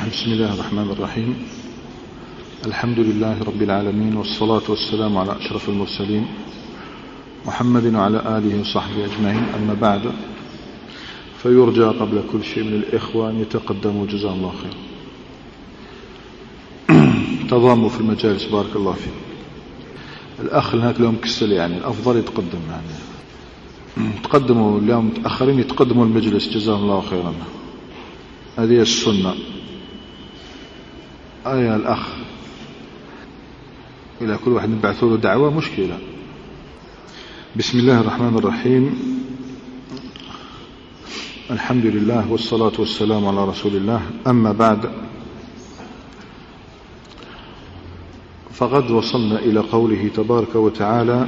بسم الله الرحمن الرحيم. الحمد لله رب العالمين، والصلاة والسلام على أشرف المرسلين محمد وعلى آله وصحبه أجمعين. أما بعد، فيرجى قبل كل شيء من الإخوة أن يتقدموا جزاهم الله خير، تضاموا في المجالس بارك الله فيك. الأخ هناك لهم كسل، يعني الأفضل يتقدم، يعني تقدموا، اليوم متأخرين يتقدموا المجلس جزاهم الله خيرا. هذه السنة. يا الأخ، إلى كل واحد نبعث له دعوة مشكلة. بسم الله الرحمن الرحيم. الحمد لله والصلاة والسلام على رسول الله. أما بعد، فقد وصلنا إلى قوله تبارك وتعالى: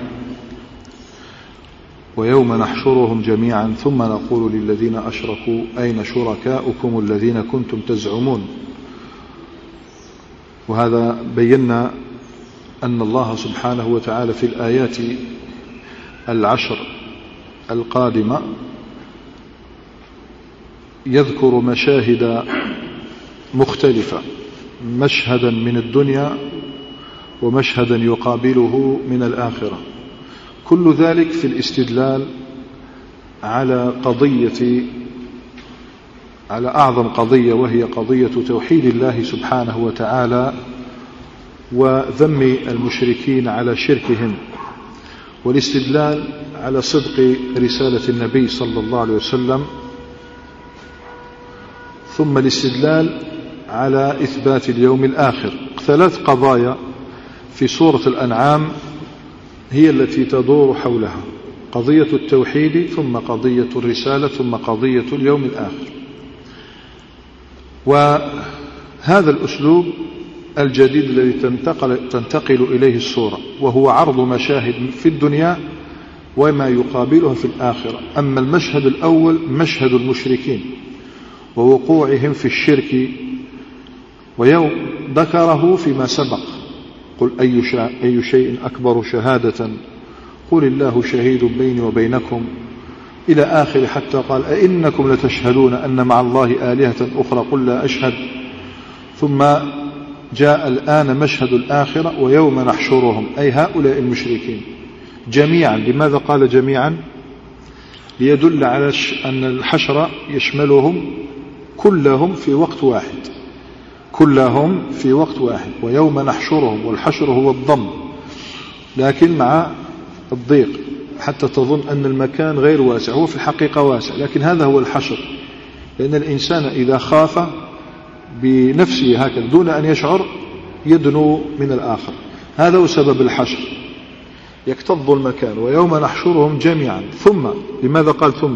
ويوم نحشرهم جميعا ثم نقول للذين أشركوا أين شركاؤكم الذين كنتم تزعمون. وهذا بينا أن الله سبحانه وتعالى في الآيات 10 القادمة يذكر مشاهد مختلفة، مشهدا من الدنيا ومشهدا يقابله من الآخرة، كل ذلك في الاستدلال على أعظم قضية، وهي قضية توحيد الله سبحانه وتعالى وذم المشركين على شركهم، والاستدلال على صدق رسالة النبي صلى الله عليه وسلم، ثم الاستدلال على إثبات اليوم الآخر. 3 قضايا في سورة الأنعام هي التي تدور حولها: قضية التوحيد، ثم قضية الرسالة، ثم قضية اليوم الآخر. وهذا الأسلوب الجديد الذي تنتقل إليه السورة، وهو عرض مشاهد في الدنيا وما يقابلها في الآخرة. أما المشهد الأول مشهد المشركين ووقوعهم في الشرك، ويوم ذكره فيما سبق: قل أي شيء أكبر شهادة قل الله شهيد بيني وبينكم، إلى آخر، حتى قال: أئنكم لتشهدون أن مع الله آلهة أخرى قل لا أشهد. ثم جاء الآن مشهد الآخرة: ويوم نحشرهم، أي هؤلاء المشركين جميعا. لماذا قال جميعا؟ ليدل على أن الحشر يشملهم كلهم في وقت واحد، كلهم في وقت واحد. ويوم نحشرهم، والحشر هو الضم لكن مع الضيق، حتى تظن أن المكان غير واسع، هو في الحقيقة واسع، لكن هذا هو الحشر. لأن الإنسان إذا خاف بنفسه هكذا دون أن يشعر يدنو من الآخر، هذا هو سبب الحشر، يكتظ المكان. ويوم نحشرهم جميعا. ثم، لماذا قال ثم؟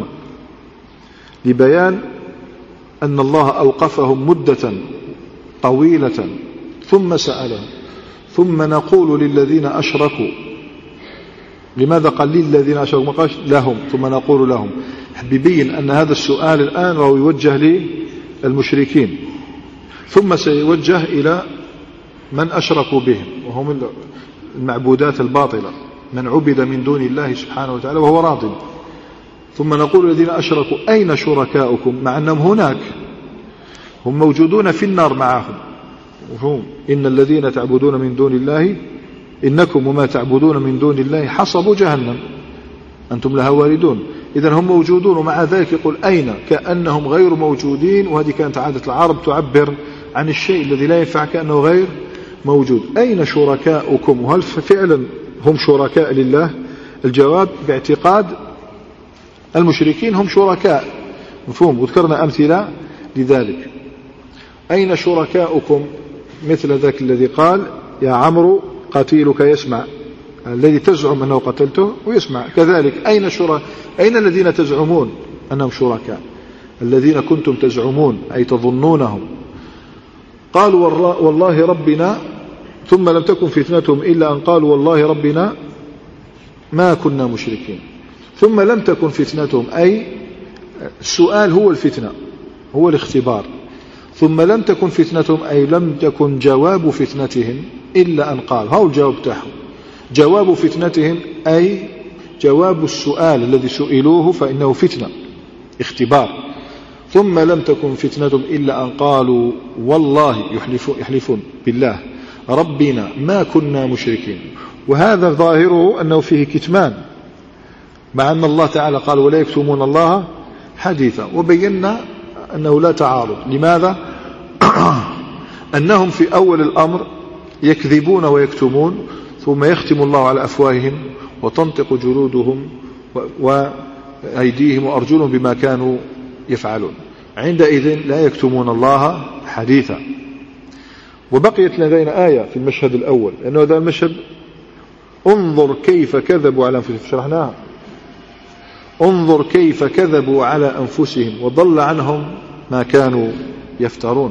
لبيان أن الله أوقفهم مدة طويلة ثم سألهم، ثم نقول للذين أشركوا. لماذا قال للذين أشركوا ما قالش لهم ثم نقول لهم؟ بيبين أن هذا السؤال الآن هو يوجه للمشركين، ثم سيوجه إلى من أشركوا بهم، وهم المعبودات الباطلة، من عبد من دون الله سبحانه وتعالى وهو راض. ثم نقول للذين أشركوا أين شركاؤكم، مع أنهم هناك، هم موجودون في النار معهم. وهم إن الذين تعبدون من دون الله، إنكم وما تعبدون من دون الله حصب جهنم أنتم لها واردون. إذن هم موجودون، ومع ذلك يقول أين، كأنهم غير موجودين. وهذه كانت عادة العرب تعبر عن الشيء الذي لا ينفع كأنه غير موجود. أين شركاؤكم؟ وهل فعلا هم شركاء لله؟ الجواب: باعتقاد المشركين هم شركاء، مفهوم، وذكرنا أمثلة لذلك. أين شركاؤكم؟ مثل ذاك الذي قال: يا عمرو قتيلك يسمع، الذي تزعم أنه قتلته ويسمع. كذلك أين الذين تزعمون أنهم شركاء؟ الذين كنتم تزعمون أي تظنونهم. قالوا والله ربنا، ثم لم تكن فتنتهم إلا أن قالوا والله ربنا ما كنا مشركين. ثم لم تكن فتنتهم، أي السؤال هو الفتنة، هو الاختبار. ثم لم تكن فتنتهم، أي لم تكن جواب فتنتهم إلا أن قال. هو الجواب تاعهم، جواب فتنتهم أي جواب السؤال الذي سئلوه، فإنه فتنة، اختبار. ثم لم تكن فتنتهم إلا أن قالوا والله يحلفون بالله ربنا ما كنا مشركين. وهذا ظاهره أنه فيه كتمان، مع أن الله تعالى قال ولا يكتمون الله حديثا، وبينا أنه لا تعارض. لماذا؟ أنهم في أول الأمر يكذبون ويكتمون، ثم يختم الله على أفواههم وتنطق جلودهم وأيديهم وأرجلهم بما كانوا يفعلون. عندئذ لا يكتمون الله حديثا. وبقيت لدينا آية في المشهد الأول، لأنه هذا المشهد انظر كيف كذبوا على أنفسهم، شرحناها. انظر كيف كذبوا على أنفسهم وضل عنهم ما كانوا يفترون.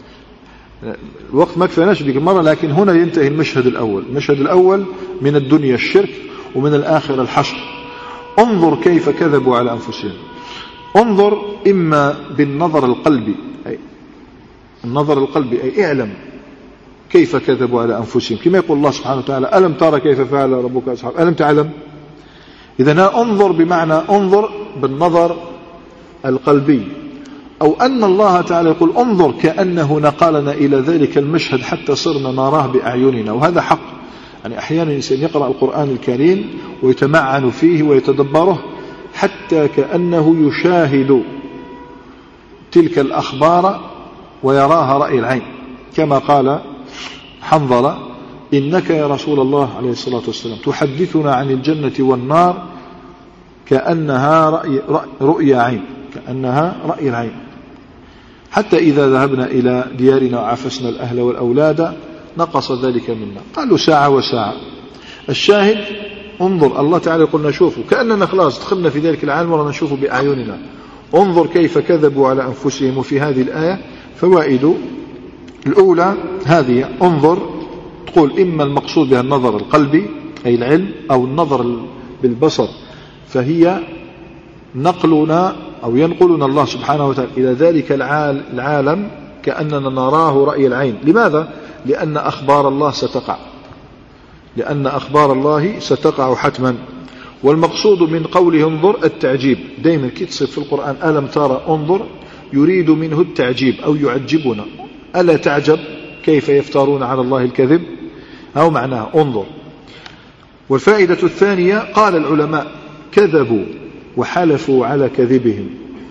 الوقت ما كفيناش ديك المرة، لكن هنا ينتهي المشهد الأول. المشهد الأول من الدنيا الشرك، ومن الآخرة الحشر. انظر كيف كذبوا على أنفسهم. انظر إما بالنظر القلبي، أي النظر القلبي، أي اعلم كيف كذبوا على أنفسهم، كما يقول الله سبحانه وتعالى ألم ترى كيف فعل ربك أصحاب، ألم تعلم. إذن انظر بمعنى انظر بالنظر القلبي، أو أن الله تعالى يقول انظر كأنه نقلنا إلى ذلك المشهد حتى صرنا نراه بأعيننا. وهذا حق، يعني أحيانا الإنسان يقرأ القرآن الكريم ويتمعن فيه ويتدبره حتى كأنه يشاهد تلك الأخبار ويراها رأي العين، كما قال حنظلة إنك يا رسول الله عليه الصلاة والسلام تحدثنا عن الجنة والنار كأنها رؤيا عين، كأنها رأي العين. حتى إذا ذهبنا إلى ديارنا وعافسنا الأهل والأولاد نقص ذلك منا. قالوا ساعة وساعة. الشاهد انظر، الله تعالى يقول نشوفه كأننا خلاص دخلنا في ذلك العالم ولا نشوفه بأعيننا. انظر كيف كذبوا على أنفسهم. وفي هذه الآية فوائد. الأولى هذه، انظر تقول إما المقصود بها النظر القلبي أي العلم، أو النظر بالبصر، فهي نقلنا أو ينقلنا الله سبحانه وتعالى إلى ذلك العالم كأننا نراه رأي العين. لماذا؟ لأن أخبار الله ستقع، لأن أخبار الله ستقع حتما. والمقصود من قوله انظر التعجيب. دائما كي تصيب في القرآن ألم ترى انظر يريد منه التعجيب أو يعجبنا. ألا تعجب كيف يفترون على الله الكذب، أو معناه انظر. والفائدة الثانية قال العلماء كذبوا وحلفوا على كذبهم.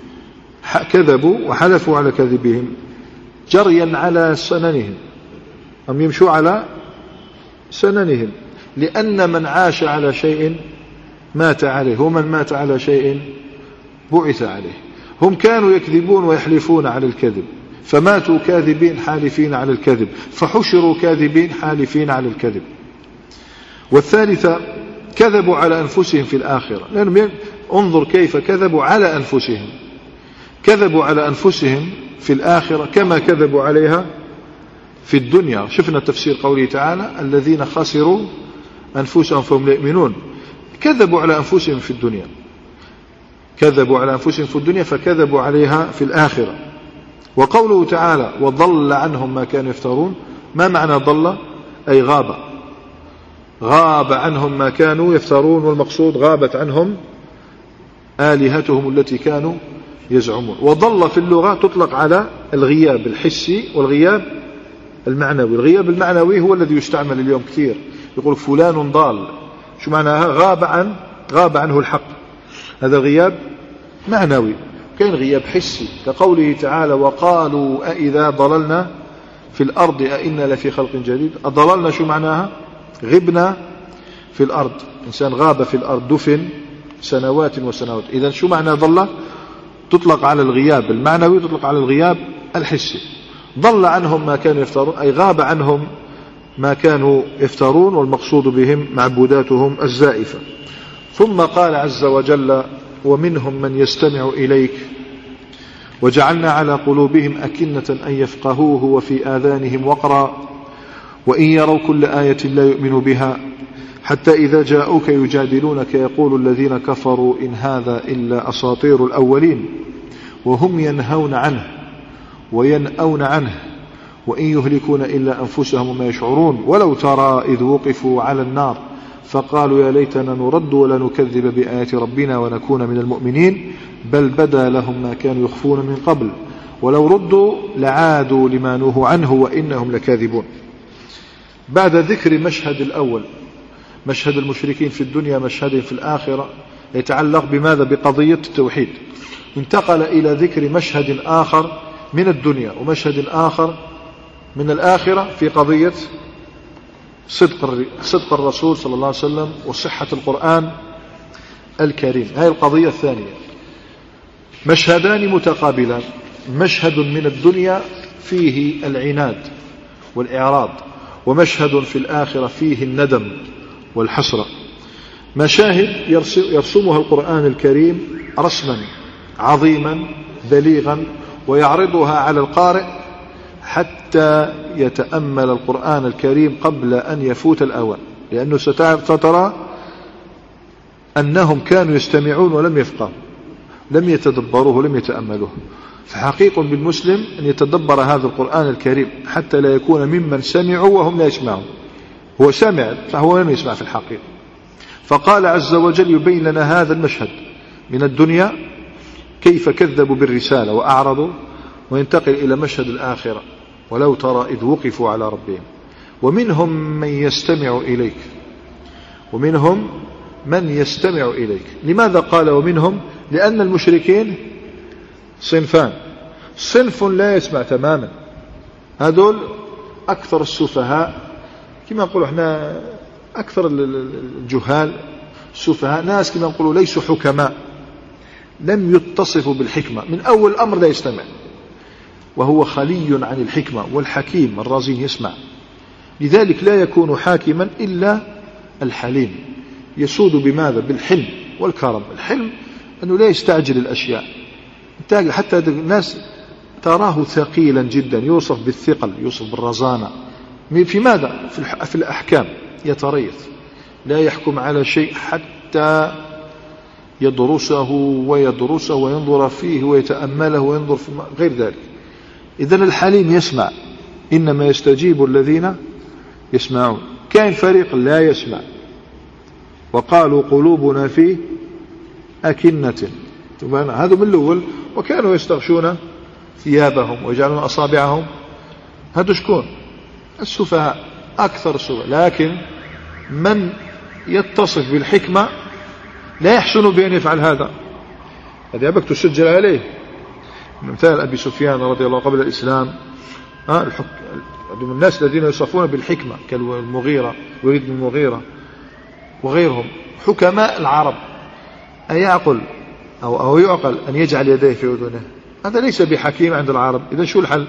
كذبوا وحلفوا على كذبهم جريا على سننهم، أم يمشوا على سننهم، لأن من عاش على شيء مات عليه، ومن مات على شيء بعث عليه. هم كانوا يكذبون ويحلفون على الكذب، فماتوا كاذبين حالفين على الكذب، فحشروا كاذبين حالفين على الكذب. والثالثة كذبوا على أنفسهم في الآخرة، لأنهم انظر كيف كذبوا على أنفسهم. كذبوا على أنفسهم في الآخرة كما كذبوا عليها في الدنيا. شفنا تفسير قوله تعالى الذين خسروا أنفسهم فهم لا يؤمنون. كذبوا على أنفسهم في الدنيا، كذبوا على أنفسهم في الدنيا فكذبوا عليها في الآخرة. وقوله تعالى وضل عنهم ما كانوا يفترون، ما معنى ضل؟ أي غاب، غاب عنهم ما كانوا يفترون، والمقصود غابت عنهم آلهتهم التي كانوا يزعمون. وضل في اللغة تطلق على الغياب الحسي والغياب المعنوي. الغياب المعنوي هو الذي يستعمل اليوم كثير، يقول فلان ضال. شو معناها؟ غاب عنه الحق، هذا غياب معنوي. كان غياب حسي كقوله تعالى وقالوا أئذا ضللنا في الأرض أئنا لفي خلق جديد. ضللنا شو معناها؟ غبنا في الأرض، إنسان غاب في الأرض دفن سنوات وسنوات. إذن شو معنى ضل؟ تطلق على الغياب المعنوي، تطلق على الغياب الحسي. ضل عنهم ما كانوا يفترون أي غاب عنهم ما كانوا يفترون، والمقصود بهم معبوداتهم الزائفة. ثم قال عز وجل ومنهم من يستمع إليك وجعلنا على قلوبهم أكنة أن يفقهوه وفي آذانهم وقرا وإن يروا كل آية لا يؤمنوا بها حتى إذا جاءوك يجادلونك يقول الذين كفروا إن هذا إلا أساطير الأولين وهم ينهون عنه وينأون عنه وإن يهلكون إلا أنفسهم وما يشعرون ولو ترى إذ وقفوا على النار فقالوا يا ليتنا نرد ولا نكذب بآيات ربنا ونكون من المؤمنين بل بدا لهم ما كانوا يخفون من قبل ولو ردوا لعادوا لما نهوا عنه وإنهم لكاذبون. بعد ذكر مشهد الأول، مشهد المشركين في الدنيا، مشهد في الآخرة يتعلق بماذا؟ بقضية التوحيد. انتقل إلى ذكر مشهد آخر من الدنيا ومشهد آخر من الآخرة في قضية صدق الرسول صلى الله عليه وسلم وصحة القرآن الكريم. هذه القضية الثانية. مشهدان متقابلان، مشهد من الدنيا فيه العناد والإعراض، ومشهد في الآخرة فيه الندم والحسرة. مشاهد يرسمها القرآن الكريم رسما عظيما بليغا ويعرضها على القارئ حتى يتأمل القرآن الكريم قبل أن يفوت الأوان، لأنه سترى أنهم كانوا يستمعون ولم يفقهوا، لم يتدبروه ولم يتأملوه. فحقيق بالمسلم أن يتدبر هذا القرآن الكريم حتى لا يكون ممن سمعوا وهم لا يسمعون. هو سمع فهو لم يسمع في الحقيقة. فقال عز وجل يبين لنا هذا المشهد من الدنيا كيف كذبوا بالرسالة وأعرضوا، وينتقل إلى مشهد الآخرة ولو ترى إذ وقفوا على ربهم ومنهم من يستمع إليك، ومنهم من يستمع إليك. لماذا قال ومنهم؟ لأن المشركين صنفان، صنف لا يسمع تماما، هذول أكثر السفهاء، كما نقول احنا أكثر الجهال السفهاء، ناس كما نقولوا ليسوا حكماء، لم يتصفوا بالحكمة، من أول الأمر لا يستمع، وهو خلي عن الحكمة. والحكيم الرزين يسمع. لذلك لا يكون حاكما إلا الحليم، يسود بماذا؟ بالحلم والكرم. الحلم أنه لا يستعجل الأشياء، حتى الناس تراه ثقيلا جدا، يوصف بالثقل، يوصف بالرزانة. في ماذا؟ في الأحكام يتريث، لا يحكم على شيء حتى يدرسه وينظر فيه ويتأمله وينظر في غير ذلك. إذن الحليم يسمع، إنما يستجيب الذين يسمعون. كاين فريق لا يسمع، وقالوا قلوبنا في أكنة، هذا من الأول، وكانوا يستغشون ثيابهم ويجعلون أصابعهم. هذا شكون؟ السفهاء، أكثر السفهاء. لكن من يتصف بالحكمة لا يحسن بأن يفعل هذا، هذا يبقى تسجل عليه. مثال أبي سفيان رضي الله قبل الإسلام، الناس الذين يصفون بالحكمة كالمغيرة، وليد بن المغيرة وغيرهم، حكماء العرب. أيعقل أو يعقل أن يجعل يديه في أذنه؟ هذا ليس بحكيم عند العرب. إذا شو الحل؟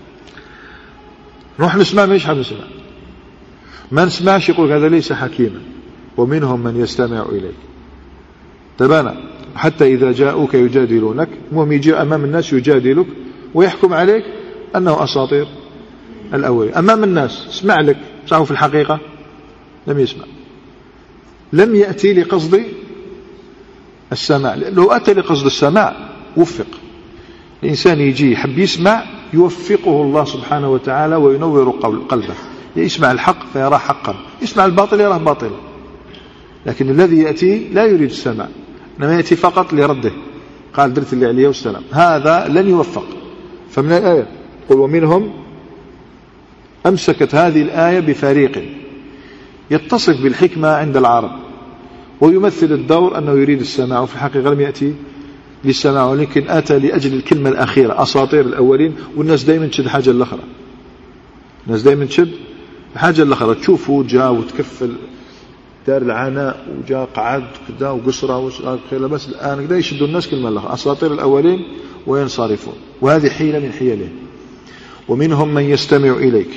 نروح نسمع، ما يشحب نسمع، ما نسمعش يقول هذا ليس حكيما. ومنهم من يستمع إليك. تبانا حتى إذا جاءوك يجادلونك، المهم يجي أمام الناس يجادلك ويحكم عليك أنه أساطير الأولين أمام الناس. اسمع لك صحه في الحقيقة لم يسمع، لم يأتي لقصد السماع. لو أتى لقصد السماع وفق. الإنسان يجي يحب يسمع يوفقه الله سبحانه وتعالى وينور قلبه، يسمع الحق فيراه حقا، يسمع الباطل يراه باطلا. لكن الذي يأتي لا يريد السماع، إنما يأتي فقط لرده، قال درت اللي عليه والسلام، هذا لن يوفق. فمن الآية قل ومنهم، أمسكت هذه الآية بفريق يتصف بالحكمة عند العرب ويمثل الدور أنه يريد السماع، وفي الحقيقة لم يأتي للسماع، ولكن أتى لأجل الكلمة الأخيرة أساطير الأولين. والناس دائما تشد حاجة الأخرى، الناس دائما تشد حاجة الأخرى. تشوفوا جاء وتكفل دار العناء وجاء قعد كذا وقصرة وخير، بس الآن كذا يشدوا الناس كلمة الأخرى أساطير الأولين وينصرفون، وهذه حيلة من حيله. ومنهم من يستمع إليك.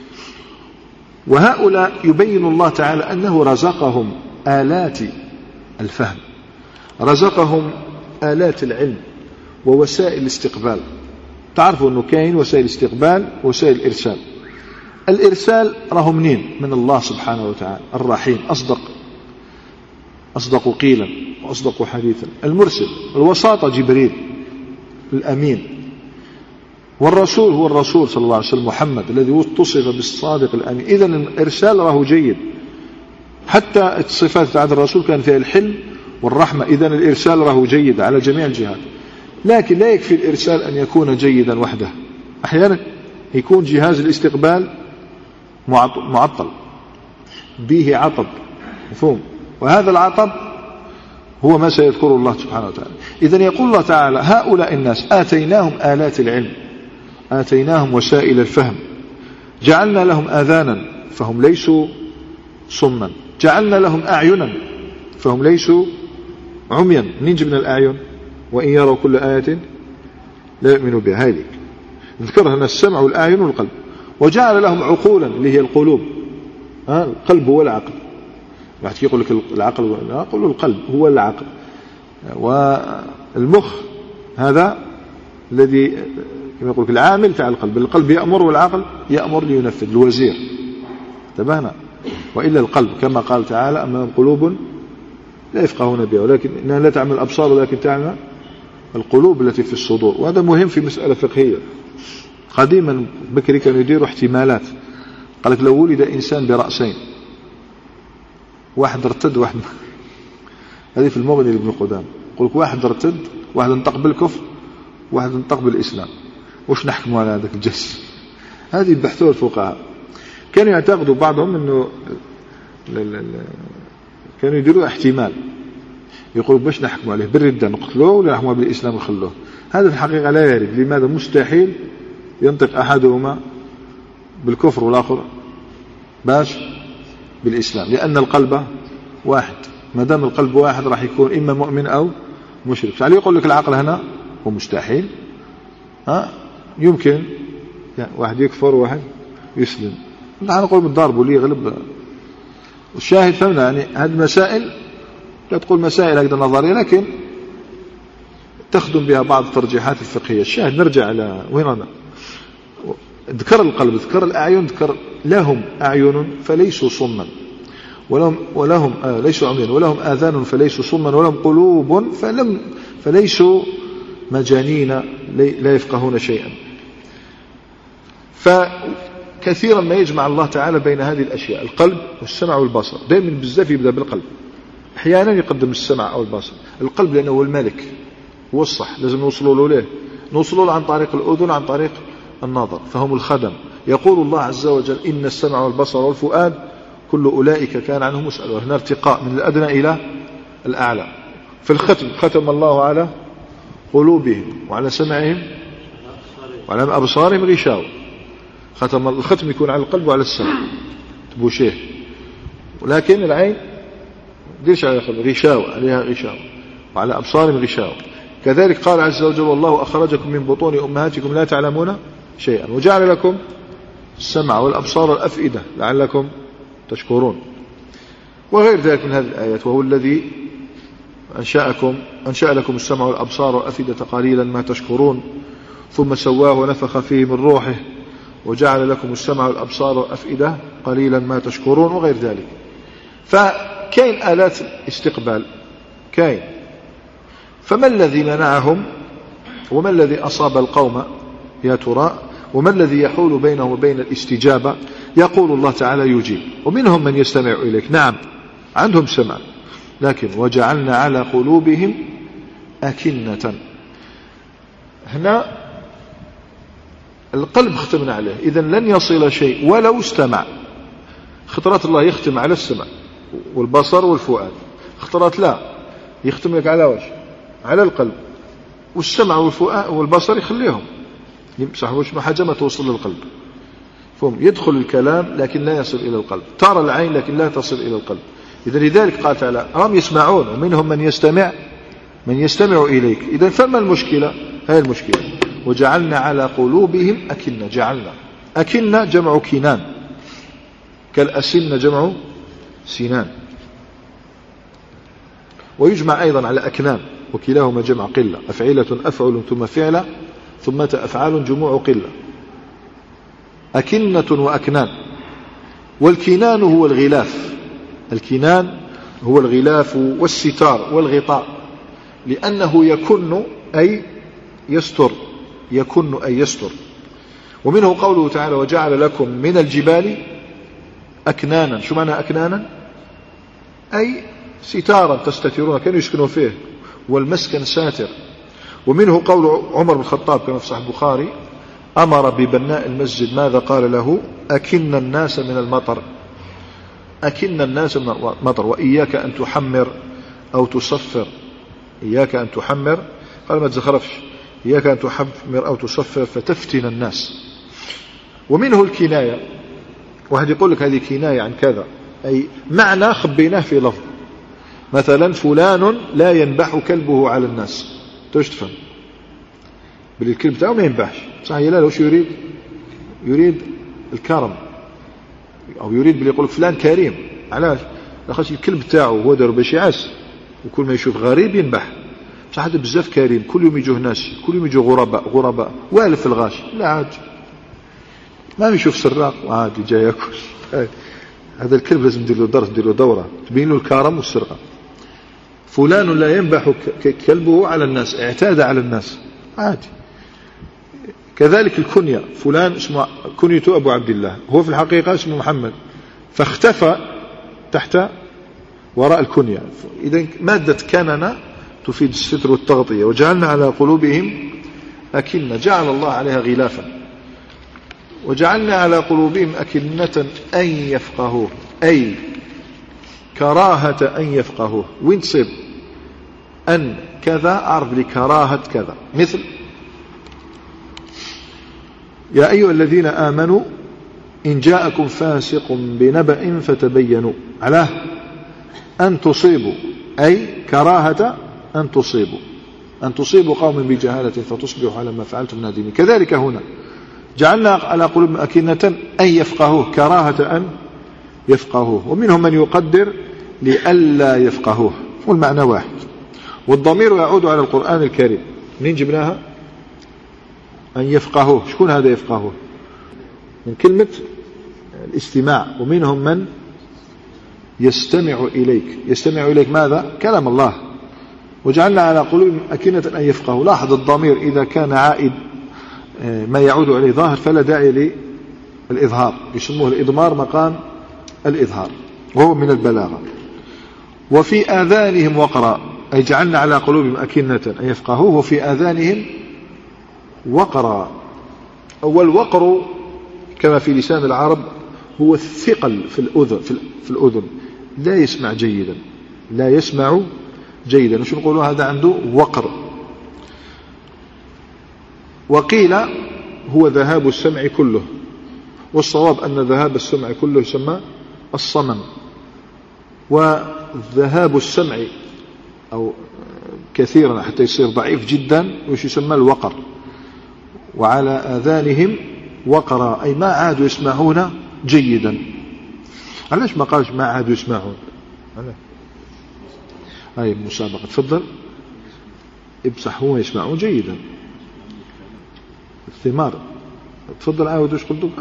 وهؤلاء يبين الله تعالى أنه رزقهم آلات الفهم، رزقهم آلات العلم ووسائل الاستقبال. تعرفوا أنه كاين وسائل استقبال ووسائل إرسال. الإرسال راه منين؟ من الله سبحانه وتعالى الرحيم، أصدق قيلا وأصدق حديثا. المرسل الوساطة جبريل الأمين، والرسول هو الرسول صلى الله عليه وسلم محمد الذي اتصف بالصادق الأمين. إذن الإرسال راه جيد، حتى الصفات تاع الرسول كان فيها الحلم والرحمة. إذن الإرسال راه جيد على جميع الجهات. لكن لا يكفي الإرسال أن يكون جيدا وحده، أحيانا يكون جهاز الاستقبال معطل به عطب، مفهوم، وهذا العطب هو ما سيذكره الله سبحانه وتعالى. إذن يقول الله تعالى هؤلاء الناس آتيناهم آلات العلم، آتيناهم وسائل الفهم، جعلنا لهم آذانا فهم ليسوا صما، جعلنا لهم أعينا فهم ليسوا عميا. منين جبنا الأعين؟ وإن يروا كل آية لا يؤمنوا بها. هذه نذكر هنا السمع والأعين والقلب. وجعل لهم عقولا اللي هي القلوب، القلب هو العقل. واحد يقول لك العقل، أقول له القلب هو العقل، والمخ هذا الذي كما يقول العامل تاع القلب. القلب يأمر والعقل يأمر لينفذ، الوزير. انتبهنا؟ وإلا القلب كما قال تعالى أما قلوب لا يفقهون بها ولكن إنها لا تعمل الأبصار ولكن تعمل القلوب التي في الصدور. وهذا مهم في مسألة فقهية. قديما بكري كانوا يديروا احتمالات، قال لك لو ولد إنسان برأسين، واحد ارتد واحد هذه في المغني لابن قدامة، يقول لك واحد ارتد، واحد انطق بالكفر، واحد انطق بالإسلام، وش نحكموا على هذاك الجس؟ هذه يبحثوها الفقهاء. كانوا يعتقدوا بعضهم انه كانوا يديروا احتمال، يقولوا باش نحكموا عليه بالردة نقتلوه ولا نحكموا بالإسلام نخلوه. هذا في الحقيقة لا يرد. لماذا؟ مستحيل ينطق أحدهما بالكفر والآخر باش بالإسلام، لأن القلب واحد. ما دام القلب واحد راح يكون إما مؤمن أو مشرك. عليه يقول لك العقل هنا هو مستحيل، يمكن يعني واحد يكفر وواحد يسلم. نحن نقول بالضرب لي غلب. والشاهد فهمنا يعني هذه المسائل لا تقول مسائل هكذا نظرية، لكن تخدم بها بعض الترجيحات الفقهية. الشاهد نرجع على وين أنا ذكر القلب، ذكر الأعين، ذكر لهم أعين فليسوا صما، ولهم ليسوا عميا، ولهم آذان فليسوا صما، ولهم قلوب فليسوا مجانين لا يفقهون شيئا. فكثيرا ما يجمع الله تعالى بين هذه الأشياء، القلب والسمع والبصر. دائما بزاف يبدأ بالقلب، أحيانا يقدم السمع أو البصر. القلب لأنه هو الملك، هو الصح، لازم نوصلوا له. نوصلوا له عن طريق الأذن، عن طريق النظر، فهم الخدم. يقول الله عز وجل إن السمع والبصر والفؤاد كل أولئك كان عنه مسؤول. وهنا ارتقاء من الأدنى إلى الأعلى. في الختم ختم الله على قلوبهم وعلى سمعهم وعلى أبصارهم غشاوة. الختم يكون على القلب وعلى السمع تبوشيه، ولكن العين ديرش على القلب غشاوة، عليها غشاوة، وعلى أبصارهم غشاوة. كذلك قال عز وجل والله أخرجكم من بطون أمهاتكم لا تعلمون شيئا وجعل لكم السمع والأبصار والأفئدة لعلكم تشكرون، وغير ذلك من هذه الآيات. وهو الذي أنشأ لكم السمع والأبصار والأفئدة قليلا ما تشكرون ثم سواه ونفخ فيه من روحه وجعل لكم السمع والأبصار والأفئدة قليلا ما تشكرون، وغير ذلك. فكاين آلات استقبال كاين، فما الذي منعهم وما الذي أصاب القوم يا ترى؟ وما الذي يحول بينهم وبين الاستجابة؟ يقول الله تعالى يجيب. ومنهم من يستمع إليك، نعم عندهم سمع، لكن وجعلنا على قلوبهم أكنة. هنا القلب ختمنا عليه، إذن لن يصل شيء ولو استمع. خطرات الله يختم على السمع والبصر والفؤاد، خطرات لا يختم لك على وجه على القلب، والسمع والفؤاد والبصر يخليهم يمسحوش، ما حاجة ما توصل للقلب. فهم يدخل الكلام لكن لا يصل إلى القلب، ترى العين لكن لا تصل إلى القلب. إذا لذلك قال تعالى هم يسمعون ومنهم من يستمع إليك. إذا فما المشكلة؟ هي المشكلة وجعلنا على قلوبهم أكنة. جعلنا أكنة جمع كنان، كالأسنة جمع سنان، ويجمع أيضا على أكنان وكلاهما جمع قلة. أفعلة أفعل ثم فعلة ثم أفعال جموع قلة. أكنة وأكنان. والكنان هو الغلاف، الكنان هو الغلاف والستار والغطاء، لأنه يكن أي يستر، يكن أي يستر. ومنه قوله تعالى وجعل لكم من الجبال أكنانا. شو معنى أكنانا؟ أي ستارا تستترون، كانوا يسكنوا فيه، والمسكن ساتر. ومنه قول عمر بن الخطاب كما في صحيح البخاري: أمر ببناء المسجد ماذا قال له؟ أكن الناس من المطر، أكن الناس من المطر، وإياك أن تحمر أو تصفر، إياك أن تحمر، قال ما تزخرفش، إياك أن تحمر أو تصفر فتفتن الناس. ومنه الكناية، واحد يقول لك هذه كناية عن كذا، أي معنى خبيناه في لفظ، مثلا فلان لا ينبح كلبه على الناس، توش تفهم بل الكلب تاعه ما ينبحش، صح لا وش يريد؟ يريد الكرم، أو يريد بل يقول فلان كريم، علاش؟ لاخاطش الكلب تاعه هو دارو باش يعس، وكل ما يشوف غريب ينبح، بصح هذا بزاف كريم، كل يوم يجوه ناس، كل يوم يجوا غرباء والف في الغاش، لا عاد ما يشوف سراق وعادي جاي ياكل. هذا الكلب لازم ندير له درس، ندير له دوره تبين له الكرم والسرقه. فلان لا ينبح كلبه على الناس، اعتاد على الناس عادي. كذلك الكنية، فلان اسمه كنيته أبو عبد الله، هو في الحقيقة اسمه محمد، فاختفى تحت وراء الكنية. إذا مادة كاننا تفيد الستر والتغطية. وجعلنا على قلوبهم أكنة، جعل الله عليها غلافا. وجعلنا على قلوبهم أكنة أن يفقهوه، أي كراهة أن يفقهوه. وين تصيب أن كذا أعرف لكراهة كذا، مثل يا أيها الذين آمنوا إن جاءكم فاسق بنبأ فتبينوا، على أن تصيبوا، أي كراهة أن تصيبوا قوم بجهالة فتصبحوا على ما فعلتم نادمين. كذلك هنا جعلنا على قلوبهم أكنة أن يفقهوه، كراهة أن يفقهوه. ومنهم من يقدر لئلا يفقهوه، والمعنى واحد. والضمير يعود على القرآن الكريم. منين جبناها؟ أن يفقهوه. شكون هذا يفقهوه؟ من كلمة الاستماع. ومنهم من يستمع إليك. يستمع إليك ماذا؟ كلام الله. وجعلنا على قلوبهم أكنة أن يفقهوا. لاحظ الضمير إذا كان عائد ما يعود عليه ظاهر فلا داعي للإظهار، يسموه الإضمار مقام الإظهار، وهو من البلاغة. وفي آذانهم وقرا، أي جعلنا على قلوبهم أكنة أن يفقهوه وفي آذانهم وقرا. والوقر كما في لسان العرب هو الثقل في الأذن، لا يسمع جيدا، لا يسمع جيدا. وش نقولوا؟ هذا عنده وقر. وقيل هو ذهاب السمع كله، والصواب أن ذهاب السمع كله يسمى الصمم. وذهاب السمع أو كثيرا حتى يصير ضعيف جدا وش يسمى الوقر. وعلى آذانهم وقرا، أي ما عادوا يسمعون جيدا. علاش ما قالش ما عادوا يسمعون؟ هاي مسابقة، تفضل ابصح هو يسمعون جيدا. الثمار، تفضل عاود وش قلتوا؟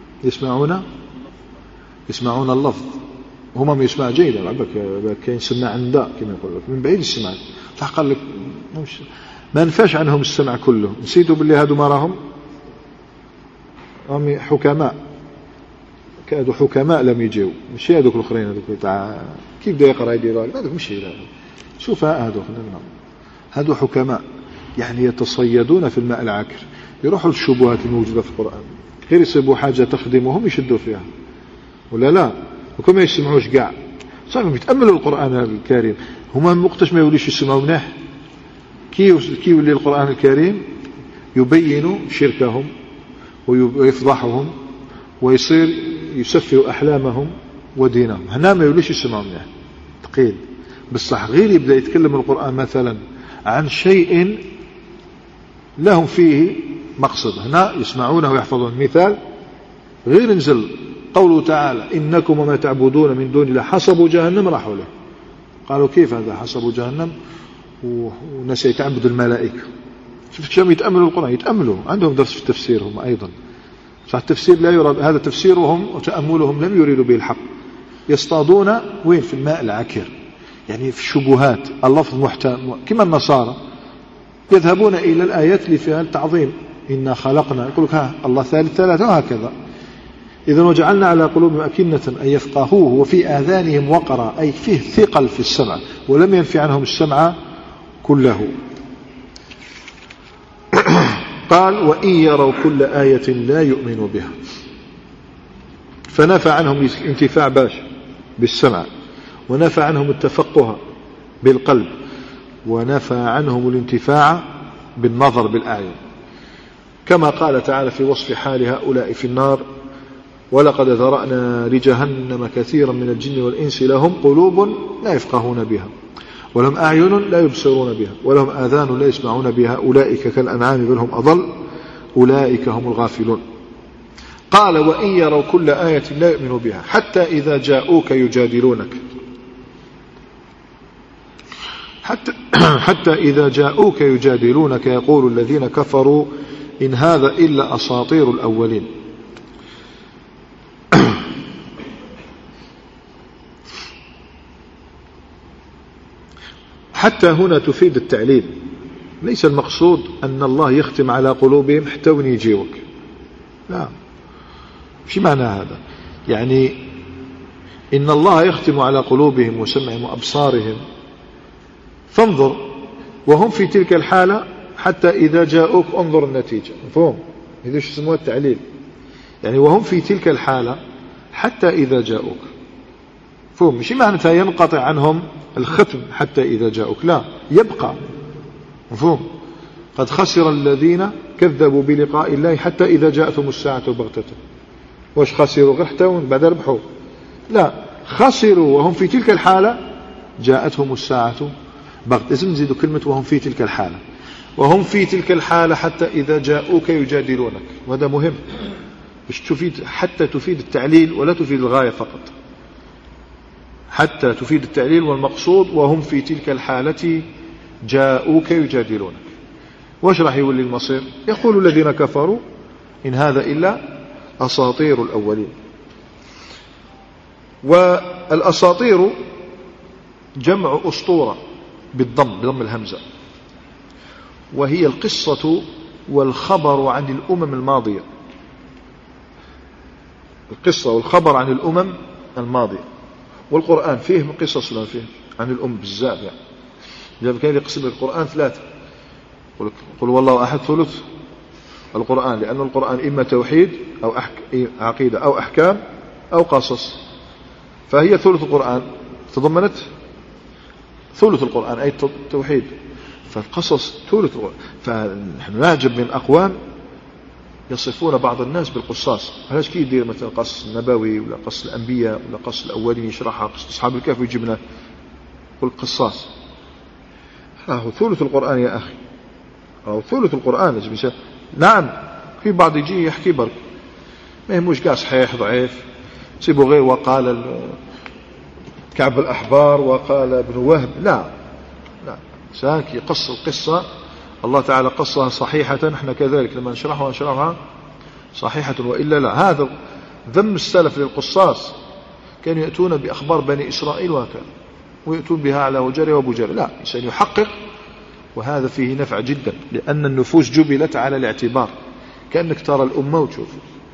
يسمعون اللفظ، هما ما يسمع جيدا. كاين سماع عندا كما يقول لك من بعيد السمع، قال لك ما نفاش عنهم السمع كله. نسيتوا باللي هادو ما راهم حكماء، كادوا حكماء لم يجيو، مش هذوك الاخرين هذوك تاع كيف بدا يقرا يدير هذوك مش شوف هذوك هادو حكماء، يعني يتصيدون في الماء العاكر، يروحوا للشبهات الموجوده في القران، غير يصيبوا حاجه تخدمهم يشدوا فيها ولا لا، وكما يسمعوش كاع صافي يتاملوا القران الكريم. هما وقتاش ما يوليش يسمعوا منيح كي يولي القران الكريم يبين شركهم ويفضحهم ويصير يسفه احلامهم ودينهم. هنا ما يوليش يسمعوا منيح ثقيل، بصح غير يبدا يتكلم القران مثلا عن شيء لهم فيه مقصد، هنا يسمعونه ويحفظون. مثال غير نزل قوله تعالى إنكم وما تعبدون من دون الله حصبوا جهنم راحوا له، قالوا كيف هذا حصبوا جهنم وناس يتعبد الملائكة؟ شفت كم يتأملوا القرآن، يتأملوا عندهم درس في التفسير هم أيضا، صح التفسير لا يراد هذا تفسيرهم وتأملهم لم يريدوا به الحق، يصطادون وين؟ في الماء العكر، يعني في الشبهات. اللفظ محتمل كما النصارى يذهبون إلى الآيات اللي فيها التعظيم، إنا خلقنا، يقول لك ها الله ثالث ثلاثة وهكذا. إذا وجعلنا على قلوبهم أكنة أن يفقهوه وفي آذانهم وقرا، أي فيه ثقل في السمع ولم ينفي عنهم السمع كله. قال وإن يروا كل آية لا يؤمنوا بها، فنفى عنهم الانتفاع بالسمع، ونفى عنهم التفقه بالقلب، ونفى عنهم الانتفاع بالنظر بالأعين، كما قال تعالى في وصف حال هؤلاء في النار: ولقد ذرأنا لجهنم كثيرا من الجن والإنس لهم قلوب لا يفقهون بها ولهم أعين لا يبصرون بها ولهم آذان لا يسمعون بها أولئك كالأنعام بل هم أضل أولئك هم الغافلون. قال وإن يروا كل آية لا يؤمنوا بها حتى إذا جاءوك يجادلونك حتى إذا جاءوك يجادلونك يقول الذين كفروا إن هذا إلا أساطير الأولين. حتى هنا تفيد التعليل، ليس المقصود أن الله يختم على قلوبهم حتى وين يجيوك، لا، شو معنى هذا؟ يعني إن الله يختم على قلوبهم وسمعهم وأبصارهم، فانظر وهم في تلك الحالة حتى إذا جاءوك انظر النتيجة، مفهوم؟ هذا شو اسمه التعليل، يعني وهم في تلك الحالة حتى إذا جاءوك، مفهوم؟ مش معناتها ينقطع عنهم الختم حتى إذا جاءوك، لا، يبقى، مفهوم؟ قد خسر الذين كذبوا بلقاء الله حتى إذا جاءتهم الساعة بغتة. واش خسروا غير حتى بعد ربحوا؟ لا، خسروا وهم في تلك الحالة جاءتهم الساعة بغتة. لازم نزيدوا كلمة وهم في تلك الحالة، وهم في تلك الحالة حتى إذا جاءوك يجادلونك، وهذا مهم باش تفيد، حتى تفيد التعليل ولا تفيد الغاية فقط، حتى تفيد التعليل، والمقصود وهم في تلك الحالة جاءوك يجادلونك. واش راح يولي المصير؟ يقول الذين كفروا إن هذا إلا أساطير الأولين. والأساطير جمع أسطورة بضم الهمزة، وهي القصة والخبر عن الأمم الماضية، القصة والخبر عن الأمم الماضية. والقرآن فيه قصص ولا فيه عن الأم بزاف، يعني إذا كان يقسم القرآن ثلاثة، قل والله أحد ثلث القرآن، لأن القرآن إما توحيد أو عقيدة أو أحكام أو قصص، فهي ثلث القرآن، تضمنت ثلث القرآن أي التوحيد، فالقصص ثلث القرآن. فنحن نعجب من أقوام يصفون بعض الناس بالقصاص، علاش كي يدير مثلا قص النبوي ولا قص الأنبياء ولا قص الأولين يشرحها، قص أصحاب الكهف ويجيبنا قل قصاص. راهو ثلث القرآن يا أخي، راهو ثلث القرآن. نعم في بعض يجي يحكي برك ما يهموش كاع صحيح ضعيف، سيبوا غير وقال كعب الأحبار وقال ابن وهب، لا ساك يقص القصة الله تعالى قصها صحيحة، نحن كذلك لما نشرحها صحيحة، وإلا لا. هذا ذم السلف للقصاص، كانوا يأتون بأخبار بني إسرائيل وهكذا ويأتون بها على وجره وبجره، لا، إنسان يحقق، وهذا فيه نفع جدا، لأن النفوس جبلت على الاعتبار، كأنك ترى الأمة وتشوف.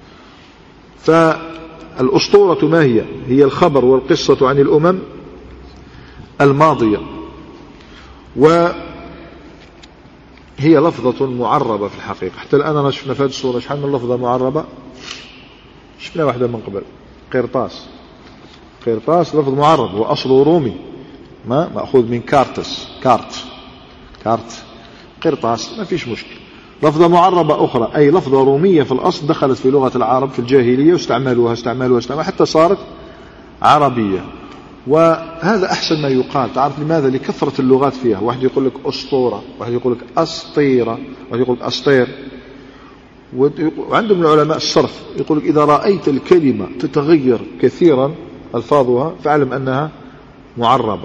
فالأسطورة ما هي؟ هي الخبر والقصة عن الأمم الماضية، وهي لفظة معربة في الحقيقة. حتى الآن أنا شفنا في هذه الصورة شحال من لفظة معربة، شفنا واحدة من قبل، قرطاس لفظ معرب، وأصله رومي، مأخوذ من كارت قرطاس، ما فيش مشكل. لفظة معربة أخرى أي لفظة رومية في الأصل دخلت في لغة العرب في الجاهلية واستعملوها حتى صارت عربية، وهذا أحسن ما يقال. تعرف لماذا؟ لكثرة اللغات فيها، واحد يقول لك أسطورة، واحد يقول لك أسطيرة، واحد يقول لك أسطير. وعندهم العلماء الصرف يقول لك إذا رأيت الكلمة تتغير كثيرا ألفاظها فاعلم أنها معربة،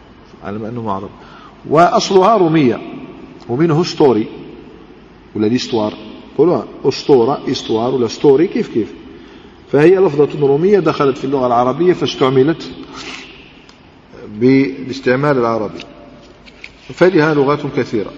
وأصلها رومية، ومنه ستوري ولا الاستوار، قولوا أسطورة استوار ولا ستوري، كيف فهي لفظة رومية دخلت في اللغة العربية فاستعملت بالاستعمال العربي، فلها لغات كثيرة.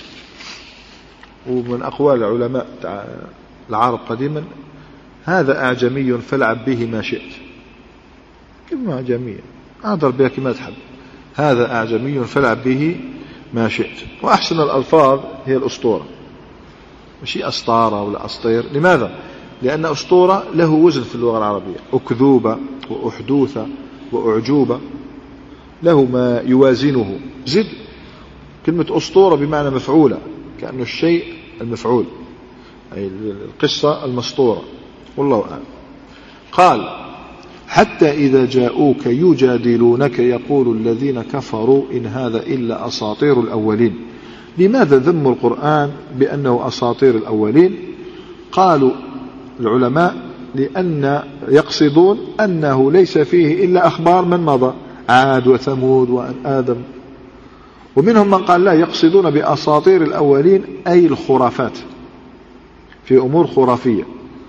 ومن أقوال العلماء العرب قديما هذا أعجمي فلعب به ما شئت، كلمة أعجمية أعذر بها كما تحب، هذا أعجمي فلعب به ما شئت. وأحسن الألفاظ هي الأسطورة، ماشي أسطارة ولا أسطير. لماذا؟ لأن أسطورة له وزن في اللغة العربية، أكذوبة وأحدوثة وأعجوبة، له ما يوازنه. زد كلمة أسطورة بمعنى مفعولة، كأنه الشيء المفعول، أي القصة المسطورة. والله أعلم. قال حتى إذا جاءوك يجادلونك يقول الذين كفروا إن هذا إلا أساطير الأولين. لماذا ذموا القرآن بأنه أساطير الأولين؟ قالوا العلماء لأن يقصدون أنه ليس فيه إلا أخبار من مضى، عاد وثمود وآدم. ومنهم من قال لا، يقصدون بأساطير الأولين أي الخرافات في أمور خرافية.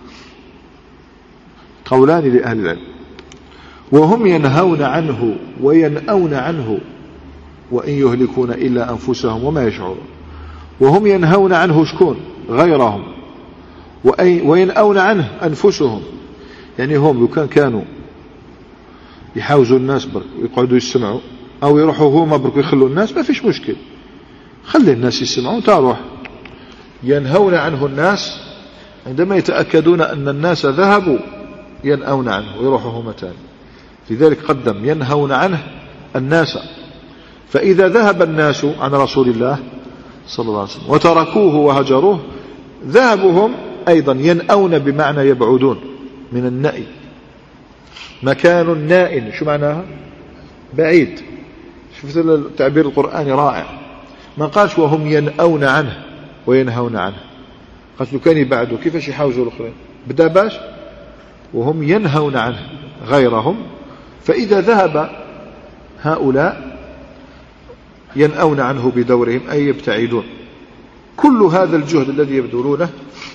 قولان لأهل العلم. وهم ينهون عنه وينأون عنه وإن يهلكون إلا أنفسهم وما يشعرون. وهم ينهون عنه شكون؟ غيرهم. وينأون عنه أنفسهم، يعني هم لو كانوا يحاوزوا الناس برك يقعدوا يسمعوا، أو يروحوا هما برك يخلوا الناس، ما فيش مشكل، خلي الناس يسمعوا تروح. ينهون عنه الناس عندما يتأكدون أن الناس ذهبوا ينأون عنه ويروحوا هما تاني. لذلك قدم ينهون عنه الناس. فإذا ذهب الناس عن رسول الله صلى الله عليه وسلم وتركوه وهجروه، ذهبهم أيضا ينأون بمعنى يبعدون من النأي. مكان نائن شو معناها؟ بعيد. شفت التعبير القرآني رائع. ما قالش وهم ينأون عنه وينهون عنه، قالت له كان يبعدوا، كيفاش يحاوزوا الآخرين؟ بدا باش وهم ينهون عنه غيرهم. فإذا ذهب هؤلاء ينأون عنه بدورهم أي يبتعدون. كل هذا الجهد الذي يبذلونه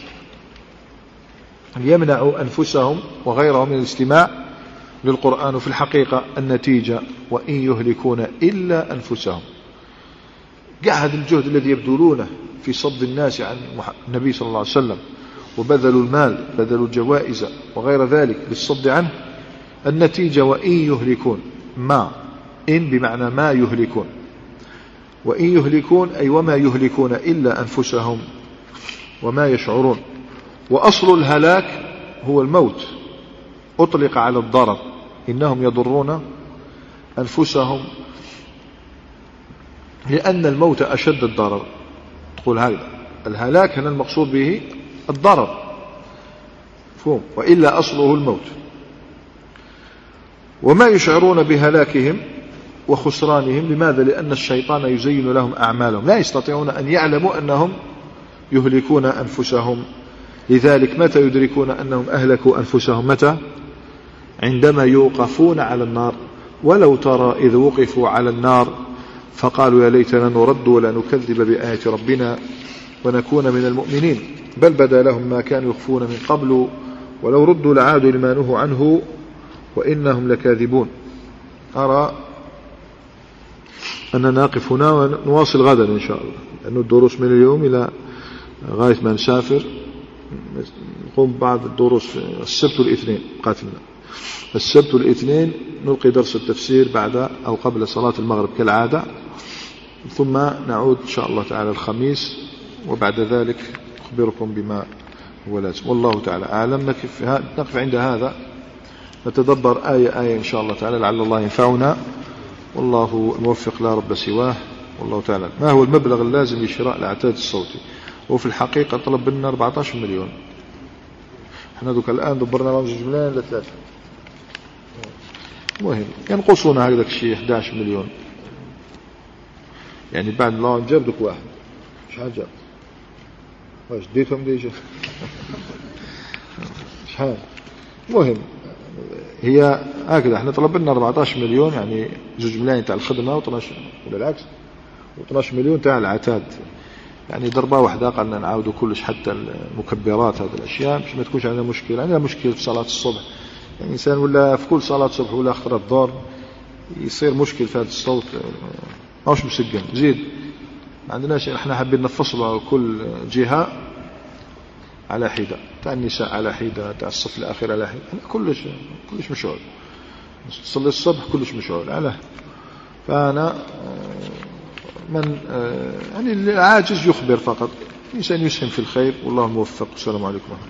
يمنع أنفسهم وغيرهم من الاستماع للقرآن. في الحقيقة النتيجة وإن يهلكون إلا أنفسهم. قاعد الجهد الذي يبذلونه في صد الناس عن النبي صلى الله عليه وسلم، وبذلوا المال، بذلوا الجوائز وغير ذلك للصد عنه، النتيجة وإن يهلكون. ما إن بمعنى ما يهلكون، وإن يهلكون أي وما يهلكون إلا أنفسهم وما يشعرون. وأصل الهلاك هو الموت، أطلق على الضرر، إنهم يضرون أنفسهم لأن الموت أشد الضرر. تقول هذا الهلاك هنا المقصود به الضرر، فهم، وإلا أصله الموت. وما يشعرون بهلاكهم وخسرانهم. لماذا؟ لأن الشيطان يزين لهم أعمالهم، لا يستطيعون أن يعلموا أنهم يهلكون أنفسهم. لذلك متى يدركون أنهم أهلكوا أنفسهم؟ متى؟ عندما يوقفون على النار. ولو ترى إذ وقفوا على النار فقالوا يا ليتنا نرد ولا نكذب بآيات ربنا ونكون من المؤمنين بل بدا لهم ما كانوا يخفون من قبل ولو ردوا لعادوا لما نهوا عنه وإنهم لكاذبون. أرى أننا نقف هنا ونواصل غدا إن شاء الله، لأن الدروس من اليوم إلى غاية ما نسافر نقوم بعض الدروس السبت والاثنين. قاتلنا السبت والاثنين نلقي درس التفسير بعد أو قبل صلاة المغرب كالعادة، ثم نعود إن شاء الله تعالى الخميس، وبعد ذلك أخبركم بما هو لازم. والله تعالى أعلم. نقف عند هذا، نتدبر آية آية إن شاء الله تعالى لعل الله ينفعنا، والله الموفق لا رب سواه. والله تعالى. ما هو المبلغ اللازم لشراء العتاد الصوتي؟ وفي الحقيقة طلب لنا 14 مليون. احنا دوك الآن دبرنا لهم 2 ملايين ل 3. مهم ينقصونا هكذاك الشيء 11 مليون، يعني بعد الله جاب دوك واحد شحال جاب؟ واش ديتهم ديجا؟ شحال؟ مهم هي هكذا. احنا طلب لنا 14 مليون، يعني 2 ملايين تاع الخدمة و12 ولا العكس، و12 مليون تاع العتاد. يعني ضربة واحدة قالنا نعاودوا كلش حتى المكبرات هذه الأشياء باش ما تكونش عندنا مشكلة. عندنا مشكلة في صلاة الصبح، يعني الإنسان ولا في كل صلاة صبح ولا خطرة الظهر يصير مشكل في هذا الصوت، ماهوش مسجن. زيد ما عندناش، احنا حابين نفصل كل جهة على حدة، تاع النساء على حدة، تاع الصف الأخير على حدة، كلش مشغول. تصلي الصبح كلش مشغول على. فأنا من يعني العاجز يخبر فقط، الإنسان يسهم في الخير، والله موفق. السلام عليكم.